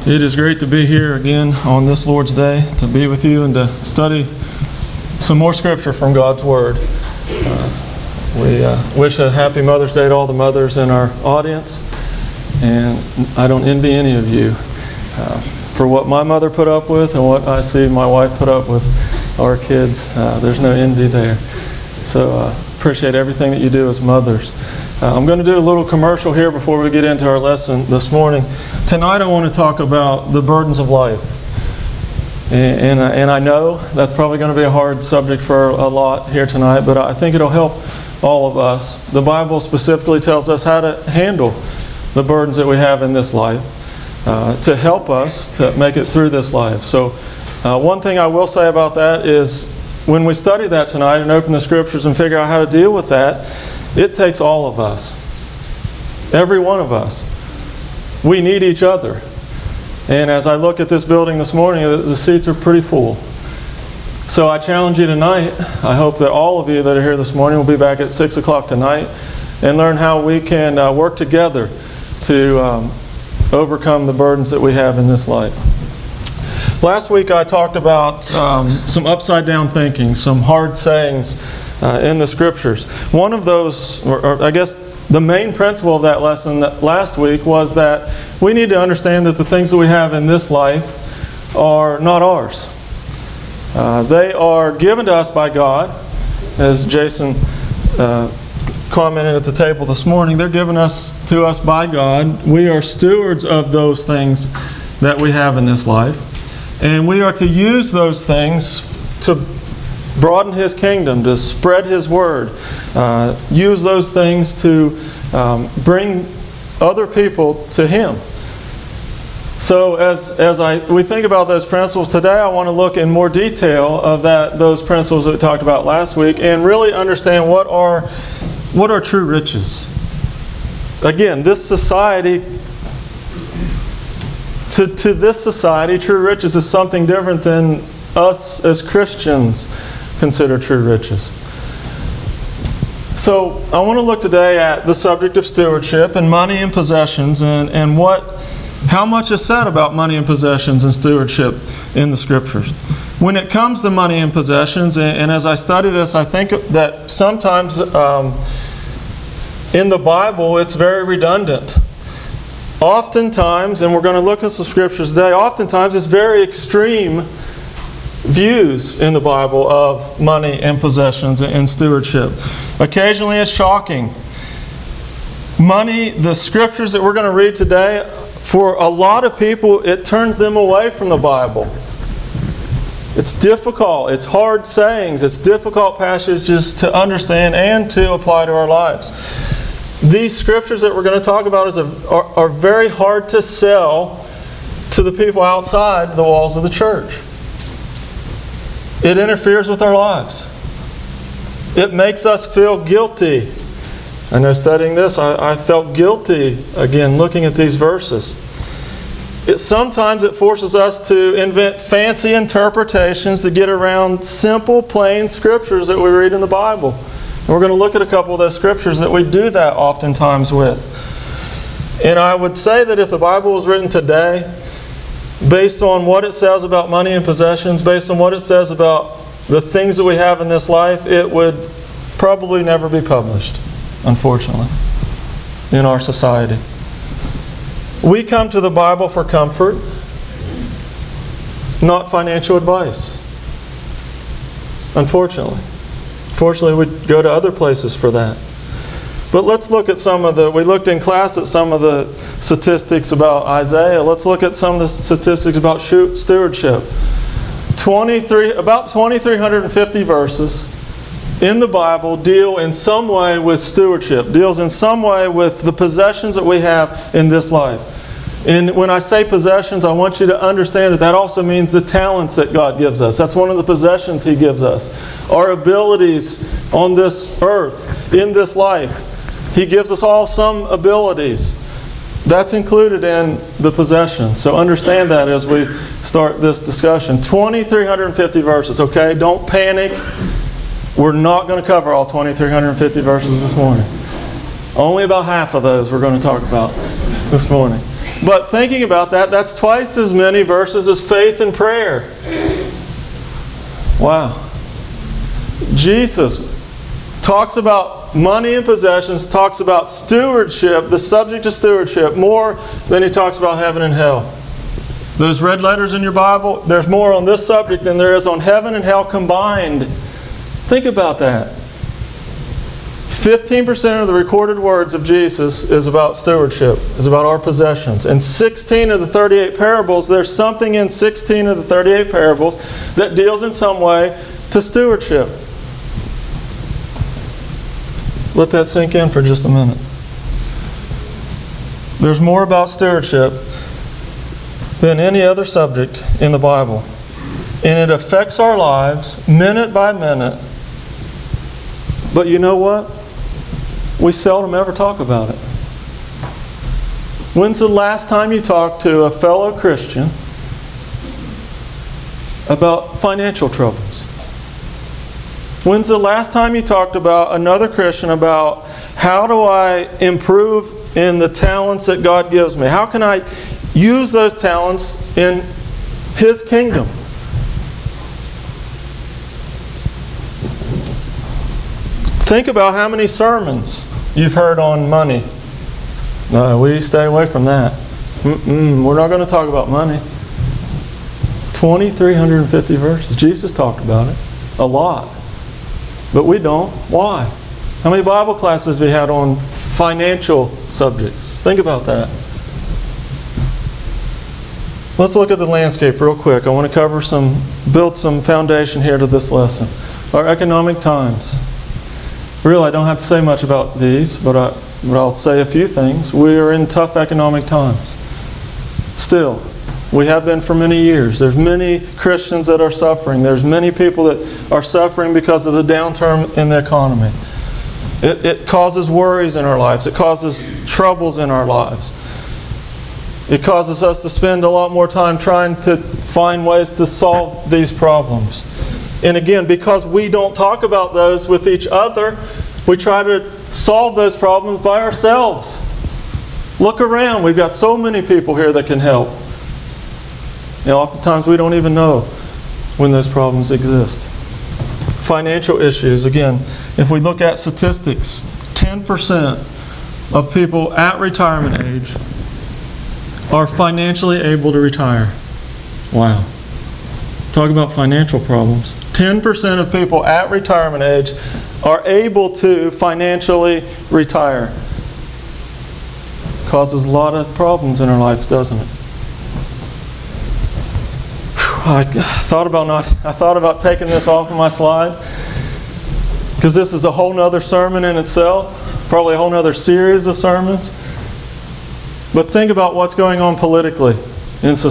It is great to be here again on this Lord's Day, to be with you and to study some more Scripture from God's Word. We wish a happy Mother's Day to all the mothers in our audience, and I don't envy any of you for what my mother put up with and what I see my wife put up with our kids. There's no envy there. So appreciate everything that you do as mothers. I'm going to do a little commercial here before we get into our lesson this morning. Tonight I want to talk about the burdens of life. And I know that's probably going to be a hard subject for a lot here tonight, but I think it'll help all of us. The Bible specifically tells us how to handle the burdens that we have in this life to help us to make it through this life. So one thing I will say about that is when we study that tonight and open the Scriptures and figure out how to deal with that, it takes all of us. Every one of us. We need each other. And as I look at this building this morning, the seats are pretty full. So I challenge you tonight. I hope that all of you that are here this morning will be back at 6 o'clock tonight and learn how we can work together to overcome the burdens that we have in this life. Last week I talked about some upside down thinking, some hard sayings in the Scriptures. One of those, or I guess the main principle of that lesson last week was that we need to understand that the things that we have in this life are not ours. They are given to us by God. As Jason commented at the table this morning, they're given to us by God. We are stewards of those things that we have in this life. And we are to use those things to broaden His kingdom, to spread His word. Use those things to bring other people to Him. So as we think about those principles today, I want to look in more detail of those principles that we talked about last week and really understand what are true riches. Again, this society, to this society, true riches is something different than us as Christians consider true riches. So I want to look today at the subject of stewardship and money and possessions and how much is said about money and possessions and stewardship in the Scriptures. When it comes to money and possessions, and as I study this, I think that sometimes in the Bible it's very redundant. Oftentimes, and we're going to look at some Scriptures today, oftentimes it's very extreme views in the Bible of money and possessions and stewardship. Occasionally it's shocking. Money, the Scriptures that we're going to read today, for a lot of people, it turns them away from the Bible. It's difficult. It's hard sayings. It's difficult passages to understand and to apply to our lives. These Scriptures that we're going to talk about are very hard to sell to the people outside the walls of the church. It interferes with our lives. It makes us feel guilty. I know studying this, I felt guilty, again, looking at these verses. Sometimes it forces us to invent fancy interpretations to get around simple, plain Scriptures that we read in the Bible. And we're going to look at a couple of those Scriptures that we do that oftentimes with. And I would say that if the Bible was written today, based on what it says about money and possessions, based on what it says about the things that we have in this life, it would probably never be published, unfortunately, in our society. We come to the Bible for comfort, not financial advice. Unfortunately. Fortunately, we go to other places for that. But let's look at we looked in class at some of the statistics about Isaiah. Let's look at some of the statistics about stewardship. About 2,350 verses in the Bible deal in some way with stewardship, deals in some way with the possessions that we have in this life. And when I say possessions, I want you to understand that also means the talents that God gives us. That's one of the possessions He gives us. Our abilities on this earth, in this life. He gives us all some abilities. That's included in the possessions. So understand that as we start this discussion. 2,350 verses, okay? Don't panic. We're not going to cover all 2,350 verses this morning. Only about half of those we're going to talk about this morning. But thinking about that, that's twice as many verses as faith and prayer. Wow. Jesus talks about money and possessions, talks about stewardship, the subject of stewardship, more than he talks about heaven and hell. Those red letters in your Bible, there's more on this subject than there is on heaven and hell combined. Think about that. 15% of the recorded words of Jesus is about stewardship, is about our possessions. And 16 of the 38 parables, there's something in 16 of the 38 parables that deals in some way to stewardship. Let that sink in for just a minute. There's more about stewardship than any other subject in the Bible. And it affects our lives minute by minute. But you know what? We seldom ever talk about it. When's the last time you talked to a fellow Christian about financial troubles? When's the last time you talked about another Christian about how do I improve in the talents that God gives me? How can I use those talents in His kingdom? Think about how many sermons you've heard on money. No, we stay away from that. We're not going to talk about money. 2,350 verses. Jesus talked about it a lot. But we don't. Why? How many Bible classes have we had on financial subjects? Think about that. Let's look at the landscape real quick. I want to build some foundation here to this lesson. Our economic times. Really, I don't have to say much about these, but I'll say a few things. We are in tough economic times. Still, we have been for many years. There's many Christians that are suffering. There's many people that are suffering because of the downturn in the economy. It causes worries in our lives. It causes troubles in our lives. It causes us to spend a lot more time trying to find ways to solve these problems. And again, because we don't talk about those with each other, we try to solve those problems by ourselves. Look around. We've got so many people here that can help. Oftentimes we don't even know when those problems exist. Financial issues. Again, if we look at statistics, 10% of people at retirement age are financially able to retire. Wow. Talk about financial problems. 10% of people at retirement age are able to financially retire. Causes a lot of problems in our lives, doesn't it? I thought about taking this off of my slide because this is a whole nother sermon in itself, probably a whole nother series of sermons. But think about what's going on politically in society.